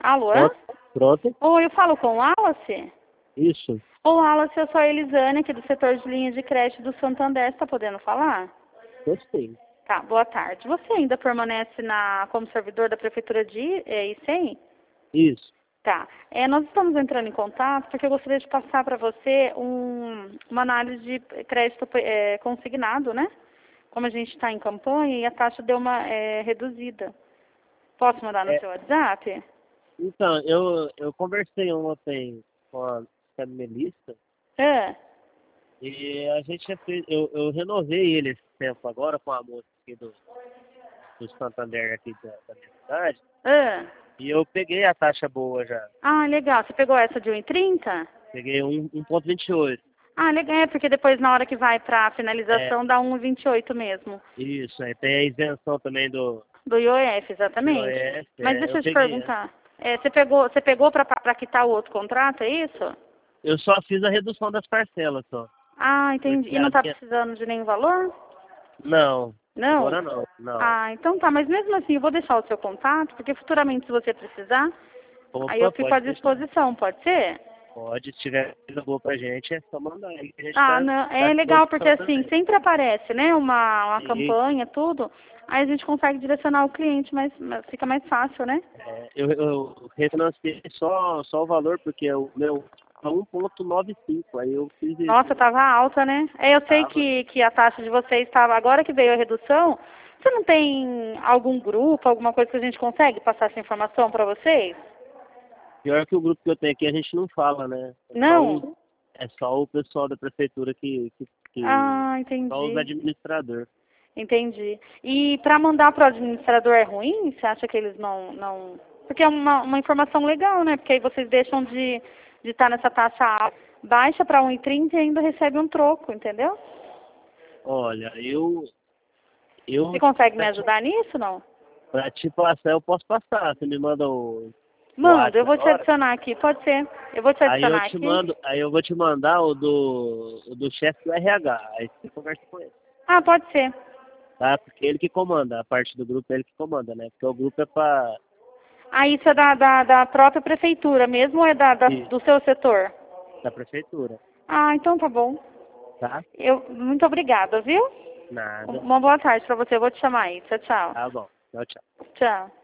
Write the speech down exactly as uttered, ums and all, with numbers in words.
Alô? Pronto? Pronto? Oi, eu falo com o Wallace? Isso. Ô, Wallace, eu sou a Elisane, aqui do setor de linha de crédito do Santander. Você tá podendo falar? Gostei. Tá, boa tarde. Você ainda permanece na, como servidor da Prefeitura de é, Icém? Isso. Tá. É, nós estamos entrando em contato porque eu gostaria de passar para você um, uma análise de crédito é, consignado, né? Como a gente está em campanha e a taxa deu uma é, reduzida. Posso mandar no É, seu WhatsApp? então, eu, eu conversei ontem com a, com a Melissa É. e a gente já fez, eu, eu renovei ele esse tempo agora com a moça aqui do, do Santander aqui da, da minha cidade É. e eu peguei a taxa boa já. Ah, legal. Você pegou essa de um e trinta? Peguei um, um ponto vinte e oito. Ah, legal. É, porque depois na hora que vai para a É, finalização dá um e vinte e oito mesmo. isso, aí tem a isenção também do, Do I O F, do exatamente. I O F, Mas é, deixa eu eu te peguei essa. perguntar. É, você pegou, você pegou para quitar o outro contrato, é isso? Eu só fiz a redução das parcelas só. Ah, entendi. Porque E não a está minha... precisando de nenhum valor? Não, Não? agora não, não. Ah, então tá. Mas mesmo assim, eu vou deixar o seu contato, porque futuramente, se você precisar, aí eu Opa, fico à pode deixar. disposição, pode ser? Pode, se tiver coisa boa pra gente, é só mandar aí, que a gente Ah, tá, não, tá à é legal, porque disposição assim, também. sempre aparece, né, uma, uma E, campanha, tudo, aí a gente consegue direcionar o cliente, mas mas fica mais fácil, né? é, eu, eu refinanciei só, só o valor, porque o meu é um ponto noventa e cinco, aí eu fiz Nossa, isso. tava alta, né? É, eu sei Tava. que, que a taxa de vocês estava, agora que veio a redução, você não tem algum grupo, alguma coisa que a gente consegue passar essa informação para vocês? Pior que o grupo que eu tenho aqui, a gente não fala, né? É só Não? o, é só o pessoal da prefeitura que, que, que Ah, só os entendi. administradores. Entendi. E para mandar para o administrador é ruim? Você acha que eles não... não... Porque é uma, uma informação legal, né? Porque aí vocês deixam de de estar nessa taxa alta, baixa para um e trinta e ainda recebe um troco, entendeu? Olha, eu, Você eu consegue me pra te, ajudar nisso, não? pra te passar, eu posso passar. Você me manda o, o Manda, eu WhatsApp vou te agora? adicionar aqui, pode ser. Eu vou te Aí eu adicionar te aqui. mando, aí eu vou te mandar o do, o do chefe do R H. Aí você conversa com ele, Ah, pode ser. tá? Porque ele que comanda, a parte do grupo é ele que comanda, né? Porque o grupo é pra Ah, isso é da, da, da própria prefeitura mesmo ou é da, da- ir do seu setor? da prefeitura, Ah, então tá bom. tá? Eu, muito obrigada, viu? Nada. Uma boa tarde para você, eu vou te chamar aí. Tchau, tchau. Tá bom. Tchau, tchau. Tchau.